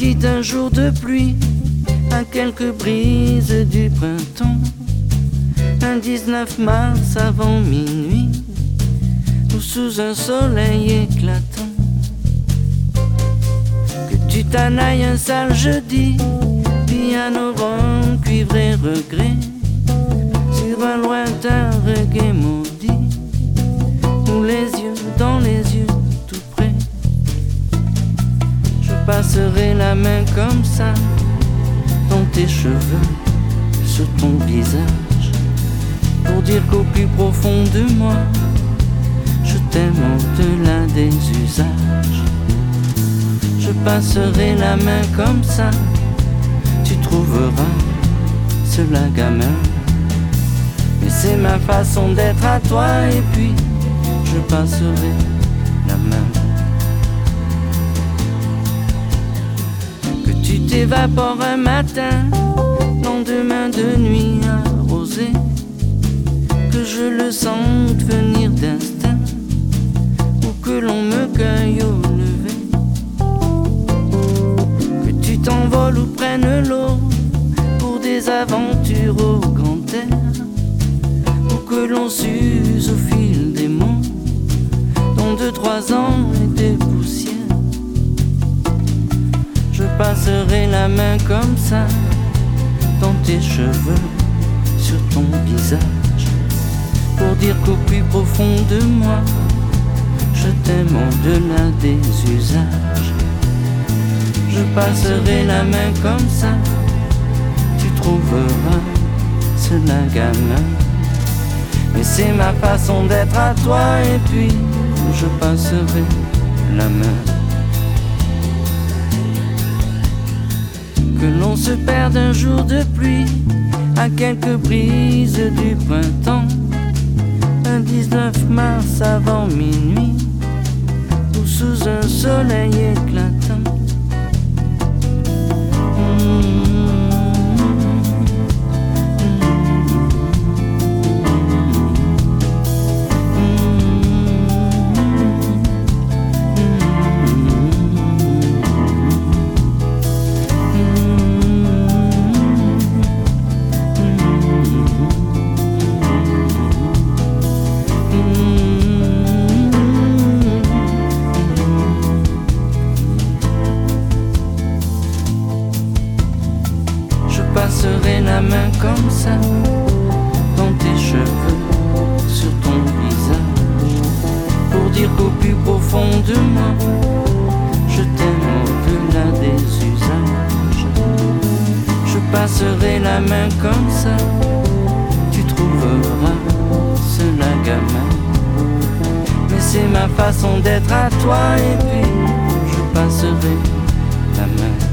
quitte un jour de pluie à quelques brises du printemps. Un 19 mars avant minuit, ou sous un soleil éclatant. Que tu t'en ailles un sale jeudi, piano, rhum, cuivre et regret, sur un lointain reggae maudit, ou les yeux dans les yeux tout près. Je passerai la main comme ça dans tes cheveux, sur ton visage, pour dire qu'au plus profond de moi, je t'aime au-delà des usages. Je passerai la main comme ça, tu trouveras cela gamin. Mais c'est ma façon d'être à toi, et puis je passerai la main. Que tu t'évapores un matin, lendemain de nuit arrosée, que je le sente venir d'instinct, ou que l'on me cueille au lever. Que tu t'envoles ou prennes l'eau pour des aventures au grand air, ou que l'on s'use au fil des mots, dont 2-3 ans et des poussières. Je passerai la main comme ça dans tes cheveux, sur ton visage, pour dire qu'au plus profond de moi, je t'aime au-delà des usages. Je passerai la main comme ça, tu trouveras cela gamin. Mais c'est ma façon d'être à toi, et puis je passerai la main. Que l'on se perde un jour de pluie à quelques brises du printemps, un 19 mars avant minuit, ou sous un soleil éclatant. Passerai la main comme ça dans tes cheveux, sur ton visage, pour dire qu'au plus profond de moi, je t'aime au-delà des usages. Je passerai la main comme ça, tu trouveras cela gamin. Mais c'est ma façon d'être à toi, et puis je passerai la main.